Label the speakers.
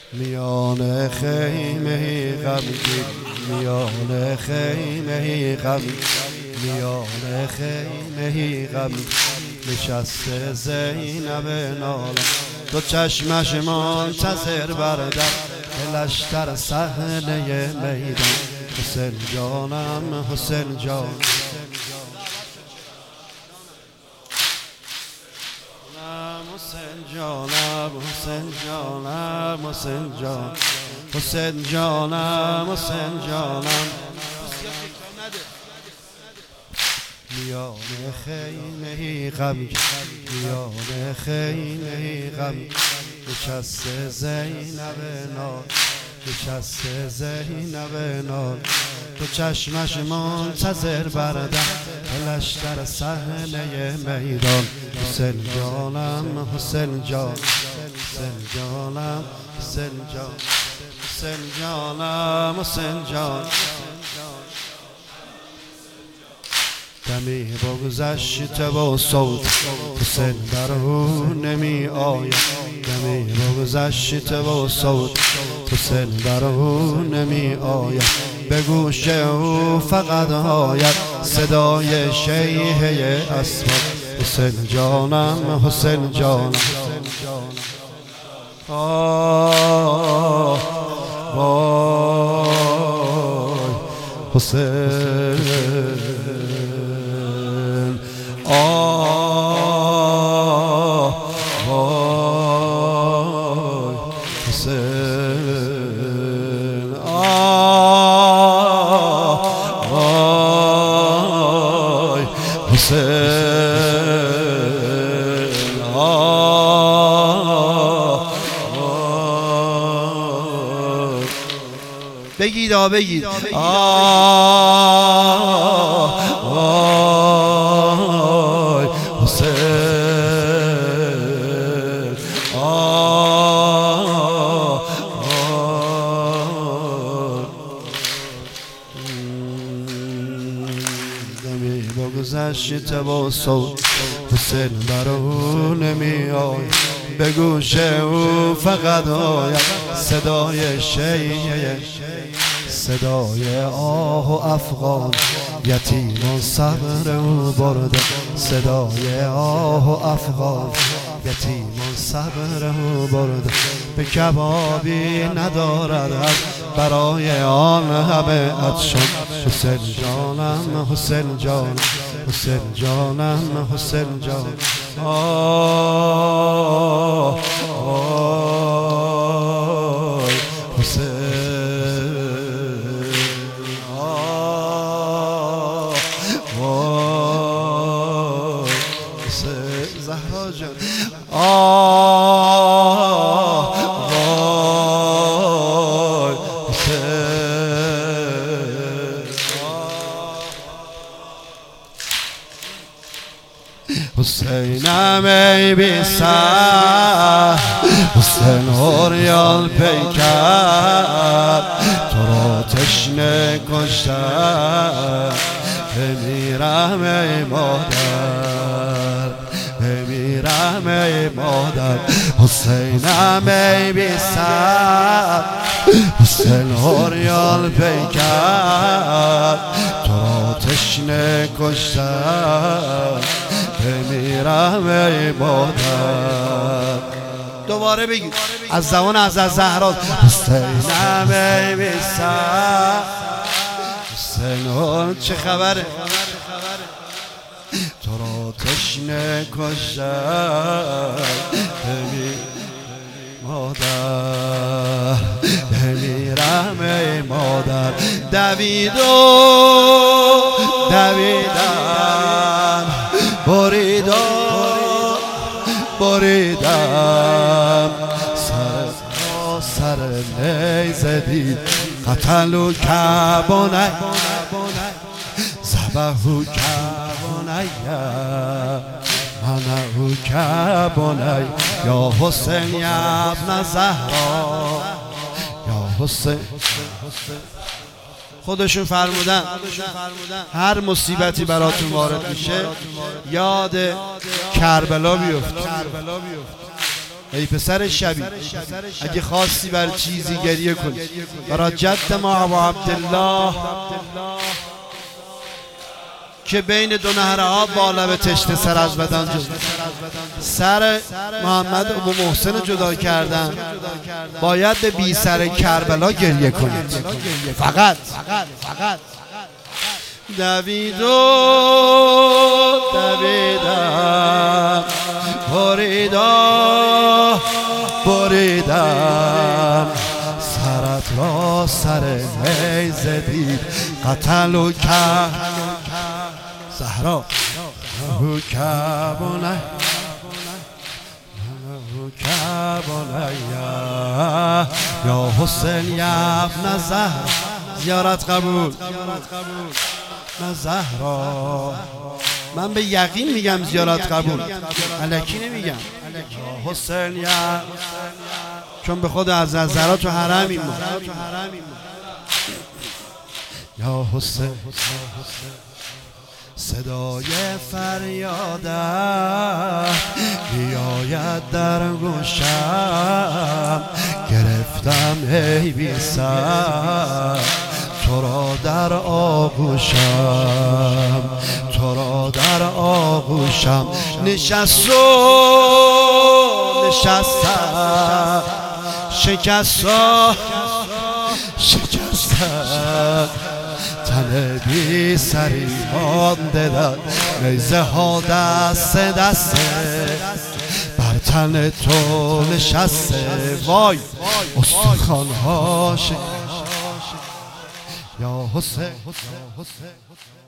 Speaker 1: میان خیمه غمگین، میان خیمه غمگین، میان خیمه غمگین نشسته زینب نالان، دو چشمش منتظر بردم دلش در صحنه میدان. حسین جانم حسین جان، حسین جانم حسین جانم حسین جان، حسین جانم حسین جانم. میان خیمه غمگین، میان خیمه غمگین نشسته زینب نال، نشسته زینب نال، تو چشمش منتظر بردم دلش در صحنه میدان. حسین جانم حسین جان، حسین جانم حسین جان، حسین جانم حسین جان. دمی بگذشت و صوت حسین در او نمی آید، دمی بگذشت و صوت حسین در او نمی آید، به گوش او فقط آید صدای شیهه اسباب. حسین جانم حسین جانم، آه وای حسین، آه وای حسین، آه وای حسین، آه وای. بگید بگید، آه وای حسین، آه وای. دمی بگذشت و صوت حسین بر او نمی آید، به گوش او فقط آید صدای شیعه، صدای آه و افغان یتیمان صبر او برده، صدای آه و افغان یتیمان صبر او برده، به کبابی ندارد برای آن همه عطشان. حسین جانم حسین جان، حسین جانم حسین جان، آه آه حسین، آه وای حسین زهرا جان، آه وای حسین، حسینم ای بی سر، حسین اوریان پیکر، تو را تشنه کشتم بمیرم ای مادر، بمیرم ای مادر. حسینم ای بی سر، حسین اوریان پیکر، تو را تشنه کشتم بمیرم ای مادر. دوباره بگید از زمان از زهرا. حسینم ای بی سر، حسین چه خبره، تو را تشنه کشتم مادر، بمیرم ای مادر. دویدم بریدم سر نیزه دید، قتلو کبانه زبهو کبانه منهو کبانه، یا حسین یا ابن زهرا، یا حسین. خودشون فرمودن هر مصیبتی براتون وارد میشه یاد کربلا بیفت. ای پسر شبی اگه خواستی بر چیزی گریه کنی برای جد ما ابو عبدالله که بین دو نهر آب با لب تشنه سر از بدن جدا، سر محمد ابو محسن جدا کردن، باید به بی سر کربلا گریه کنید. فقط دویدم بریدم سرت را سر نیزه دید قتل و کرد زهرا کربلا یا حسین یا ابن زهرا زیارت قبول نه زهرا. من به یقین میگم زیارت قبول، الکی نمیگم. یا حسین یا چون به خود از زهرا تو حرمیم ما. یا حسین صدای فریادت بیاید در گوشم، گرفتم ای بی سر تو را در آغوشم، تو را در آغوشم. نشستم شکستم تن بی سری مانده در نیزه ها دسته بر تن تو نشسته. وای استخوان ها یا حسین